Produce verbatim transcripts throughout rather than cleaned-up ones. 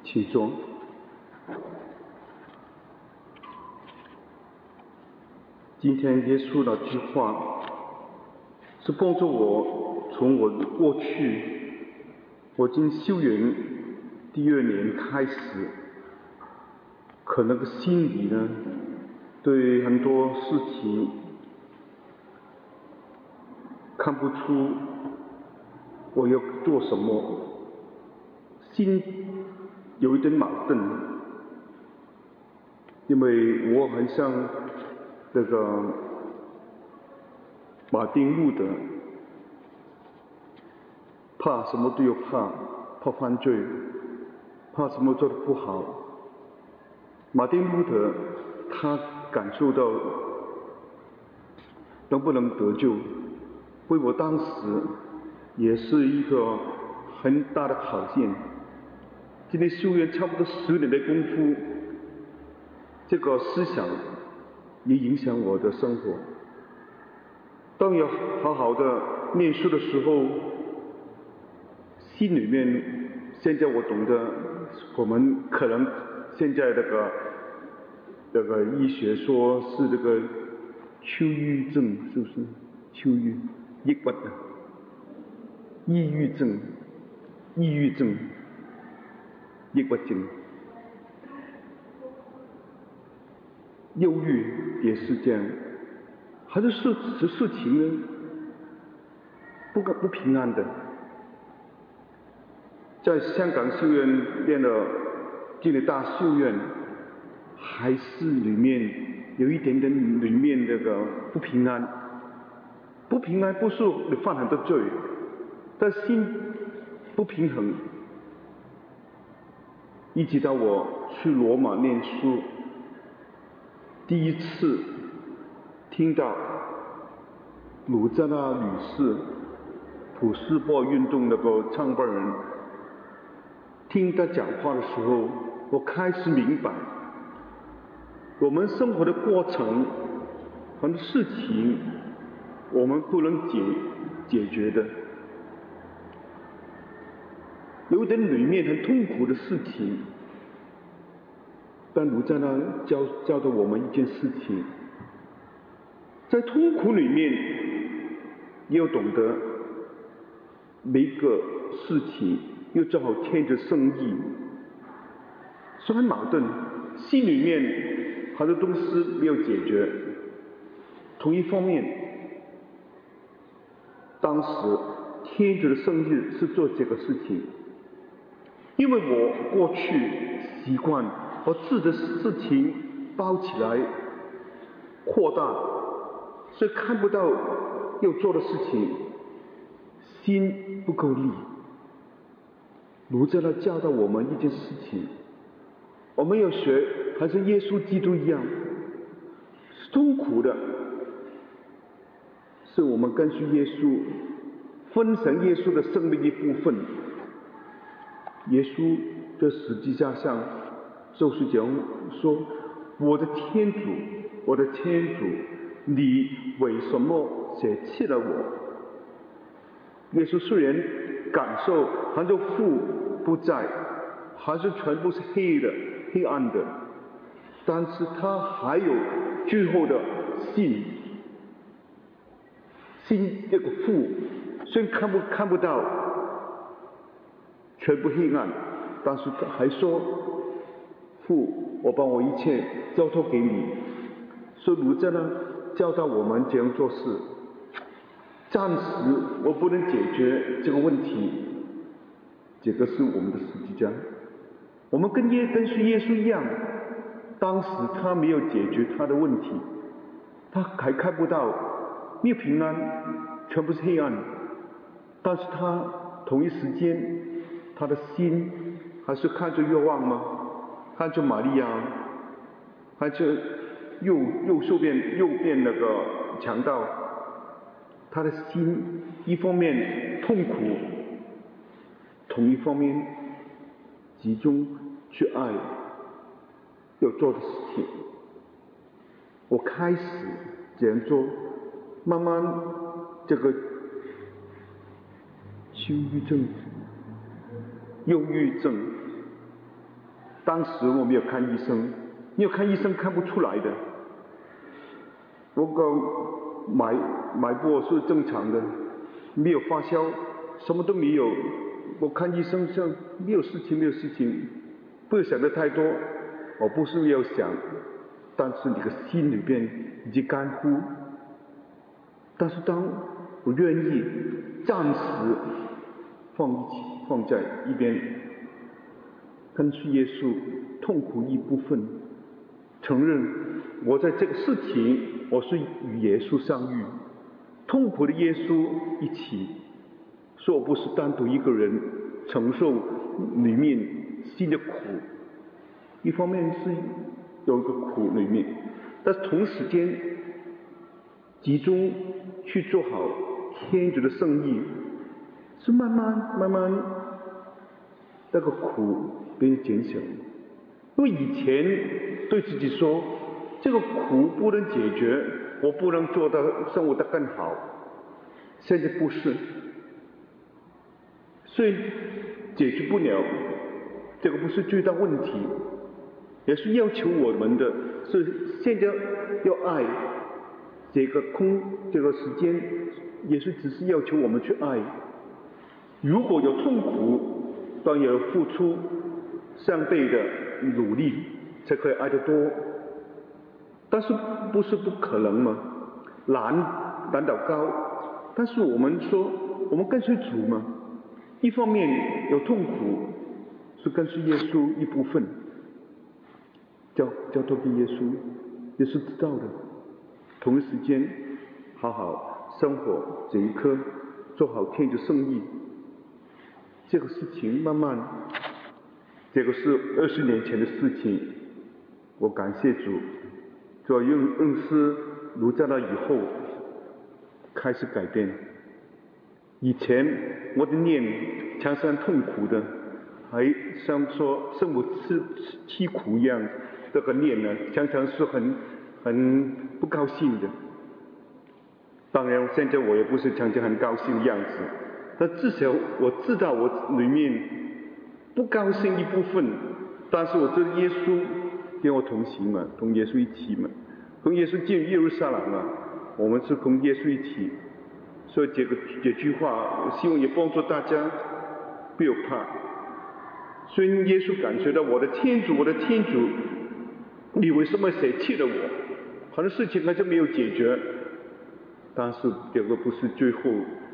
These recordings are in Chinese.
请坐。今天耶稣那句话是帮助我从我过去我进修园第二年开始，可能个心里呢对很多事情看不出我要做什么，心有一点矛盾，因为我很像这个马丁路德，怕什么都要怕，怕犯罪，怕什么做得不好。马丁路德他感受到能不能得救，为我当时也是一个很大的考验。今天修院差不多十年的功夫，这个思想也影响我的生活。当要好好的念书的时候，心里面现在我懂得，我们可能现在这个这个医学说是这个忧郁症，是不是？忧郁、抑郁的，抑郁症、抑郁症、抑郁症、忧郁也是这样。很多事事情呢，不不平安的。在香港修院念了进了大修院，还是里面有一点点里面那个不平安。不平安不是你犯很多罪，但心不平衡。一直到我去罗马念书，第一次听到鲁扎纳女士普世波运动那个创办人，听他讲话的时候，我开始明白，我们生活的过程，很多事情我们不能解解决的，有点里面很痛苦的事情，但鲁扎纳教教导我们一件事情，在痛苦里面要懂得每个事情又正好牵着圣意，虽然矛盾，心里面很多东西没有解决。同一方面，当时天主的圣意是做这个事情，因为我过去习惯把自己的事情包起来扩大，所以看不到要做的事情，心不够力。卢在那教导我们一件事情，我们要学还是耶稣基督一样，是痛苦的，是我们跟随耶稣，分享耶稣的生命一部分。耶稣在十字架上就是讲说，我的天主，我的天主，你为什么舍弃了我？耶稣虽然感受很多父不在，还是全部是黑的、黑暗的，但是他还有最后的信，信这个父虽然看不看不到，全部黑暗，但是他还说，父，我把我一切交托给你。所以鲁在呢教导我们怎样做事。暂时我不能解决这个问题，这个是我们的十字架。我们跟耶跟随耶稣一样，当时他没有解决他的问题，他还看不到，没有平安，全部是黑暗。但是他同一时间，他的心还是看着若望吗？看着玛利亚，看着右右手边右边那个强盗。他的心一方面痛苦，同一方面集中去爱要做的事情。我开始这样做，慢慢这个忧郁症、忧郁症当时我没有看医生，没有看医生看不出来的。我讲脉脉搏是正常的，没有发烧，什么都没有。我看医生说没有事情，没有事情，不要想得太多。我不是要想，但是你的心里边已经干枯。但是当我愿意暂时放一起放在一边，跟随耶稣，痛苦一部分，承认我在这个事情我是与耶稣相遇，痛苦的耶稣一起，说我不是单独一个人承受里面新的苦，一方面是有一个苦里面，但是同时间集中去做好天主的生意，是慢慢慢慢那个苦变减小。因为以前对自己说这个苦不能解决，我不能做到生活得更好，现在不是，所以解决不了，这个不是最大问题，也是要求我们的是现在要爱这个空这个时间，也是只是要求我们去爱。如果有痛苦，当然有付出相对的努力才可以爱得多，但是不是不可能吗？难难倒高，但是我们说我们跟随主嘛，一方面有痛苦是跟随耶稣一部分，交交托给耶稣，也是知道的。同一时间好好生活这一刻，做好天主生意，这个事情慢慢，这个是二十年前的事情，我感谢主，主认认识卢在那以后开始改变。以前我的念常常痛苦的，还像说生活吃凄苦一样，这个念呢常常是很很不高兴的。当然现在我也不是常常很高兴的样子，但至少我知道我里面不高兴一部分，但是我知道耶稣跟我同行嘛，同耶稣一起嘛，同耶稣进耶路撒冷啊，我们是同耶稣一起。所以这个这句话，我希望也帮助大家不要怕。虽然耶稣感觉到我的天主，我的天主，你为什么舍弃了我？很多事情还是没有解决，但是这个不是最后，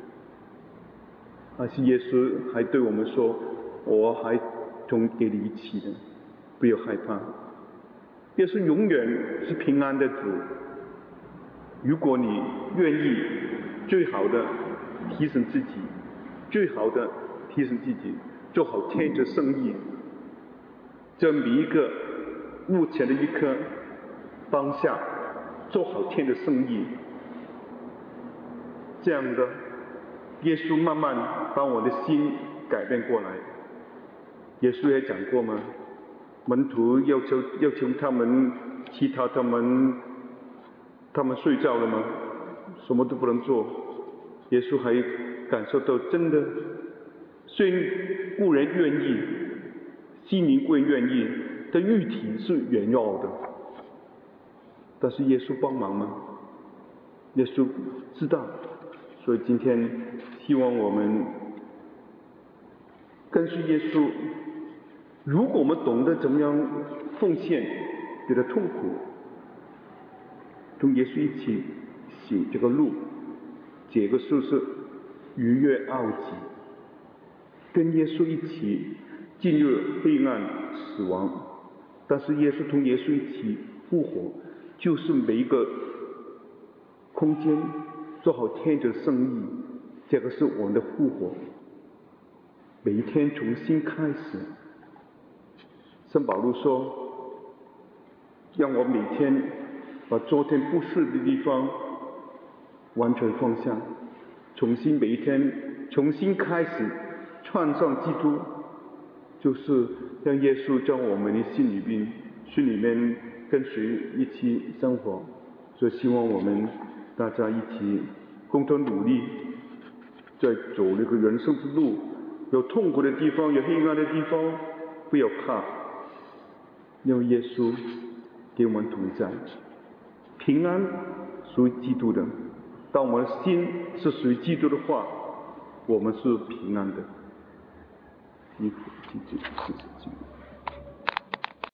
而是耶稣还对我们说：“我还同给你一起的，不要害怕。”耶稣永远是平安的主。如果你愿意，最好的提升自己，最好的提升自己，做好天主生意，这每一个目前的一刻当下，做好天主生意，这样的耶稣慢慢把我的心改变过来。耶稣也讲过吗？门徒要求要求他们其他他们他们睡觉了吗？什么都不能做。耶稣还感受到真的，虽然固然愿意，心灵固然愿意，但肉体是软弱的。但是耶稣帮忙吗？耶稣知道，所以今天希望我们跟随耶稣。如果我们懂得怎么样奉献，觉得痛苦，同耶稣一起行这个路，这个就是逾越奥己，跟耶稣一起进入黑暗死亡，但是耶稣同耶稣一起复活，就是每一个空间做好天主的生意，这个是我们的复活，每一天重新开始。圣保禄说，让我每天把昨天不是的地方完全放下，重新每一天重新开始创上基督，就是让耶稣在我们的心里面心里面跟随一起生活。所以希望我们大家一起共同努力，在走那个人生之路，有痛苦的地方，有黑暗的地方，不要怕， 因为耶稣给我们同在，平安属于基督的。当我们的心是属于基督的话，我们是平安的。你记住，谢谢基督。